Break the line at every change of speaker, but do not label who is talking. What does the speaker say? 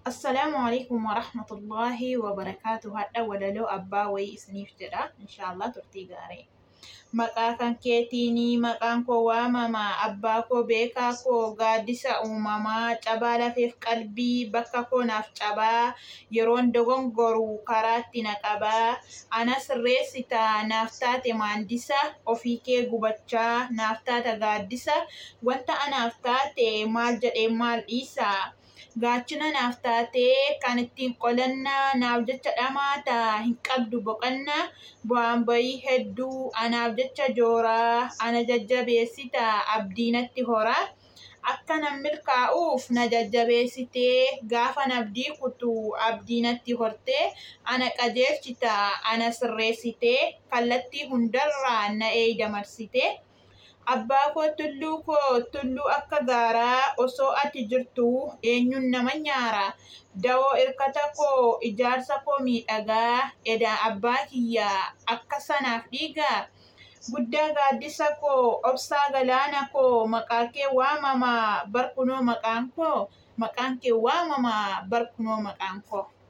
السلام عليكم ورحمة الله وبركاته. هذا وللو أبا وي إسنيف جرا إن شاء الله ترتي غاري maqaa kan keetiini maqaan koo waamama abbaa koo beekaa koo gaaddisa uumamaa cabaa lafeef qalbii bakka koo naaf cabaa yeroon dogongoru karaatti na qabaa ana sirreessita naaf taate maandisa ofii kee gubachaa naaf taata gaaddisa wanta anaaf taate maal jedhee maal dhiisa gaachina naaf taatee kan ittiin qolannaa naaf jecha dhamaata hin qabdu boqannaa bu'aan bayii hedduu anaaf jecha jooraa ana jajjabeessita abdiinatti horaa akka nan milkaa'uuf na jajjabeessitee gaafa nabdii kutu abdiinatti hortee ana qajeelchita ana sirreessitee kallattii hundarraa na eeydameessitee abbaa koo tulluu akka gaaraa osoo ati jirtu eenyuun nama nyaara dawoo irkata koo ijaarsa koo miidhagaa edaa abbaa kiyyaa akka sanaaf dhiigaa guddaa gaaddisa koo obsaa galaana koo maqaa kee waamama barkunoo maqaan koo maqaan kee waamama barkunoo maqaan koo